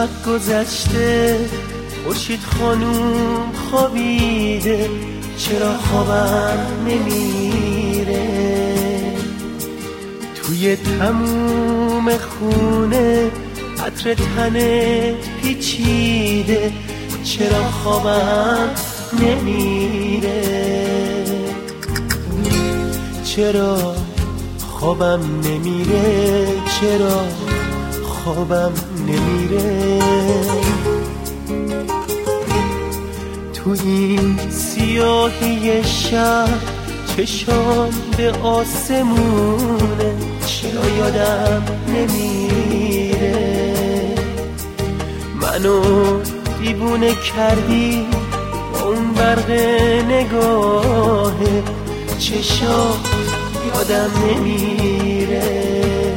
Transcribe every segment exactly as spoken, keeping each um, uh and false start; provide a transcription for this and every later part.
شب گذشته، خورشید خانوم خوابیده، چرا خوابم نمیره؟ توی تموم خونه عطر تنت پیچیده، چرا خوابم نمیره؟ چرا خوابم نمیره؟ چرا خوابم نمیره؟ تو این سیاهی شب چشام به آسمونه، چرا یادم نمیره؟ منو دیوونه کردی با اون برق نگاهه، چشام یادم نمیره؟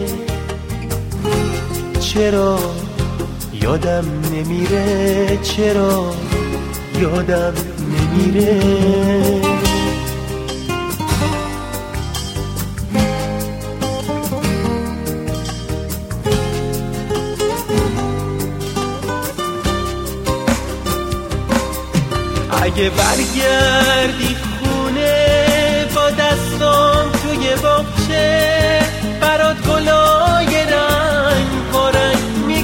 چرا یادم نمیره؟ چرا یادم نمیره؟ اگه برگردی خونه با دستام توی باغچه، برات گلای رنگ پارنگ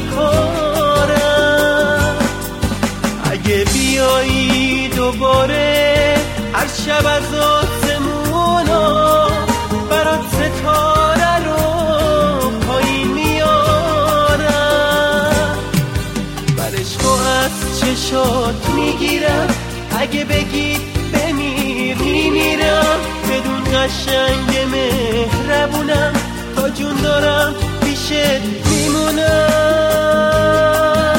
میکارم. اگه بیایی دوباره هر شب از آسمونا، برات ستاره رو پایین میارم. برشکو از چشات میگیرم، اگه بگی بمیر میمیرم. بدون قشنگ مهربونم، تا جون دارم پیشت میمونم.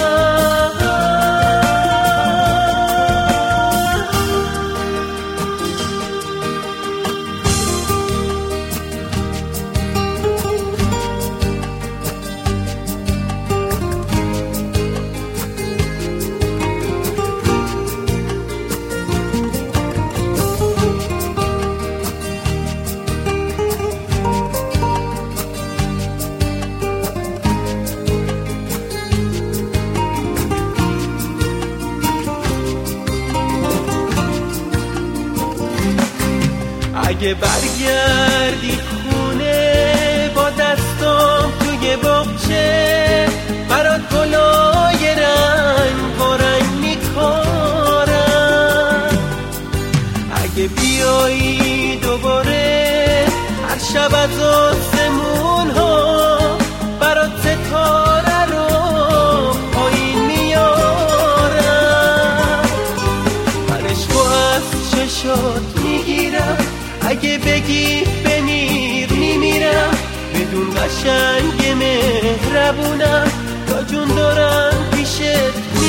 اگه برگردی خونه با دستام توی باغچه، برات گلای رنگ پارنگ میکارم. اگه بیایی دوباره هر شب از آسمون ها، برات ستاره رو پایین میارم. برشکو از چشات میگیرم، اگه بگی بمیر میمیرم. بدون قشنگ مهربونم، تا جون دارم پیشت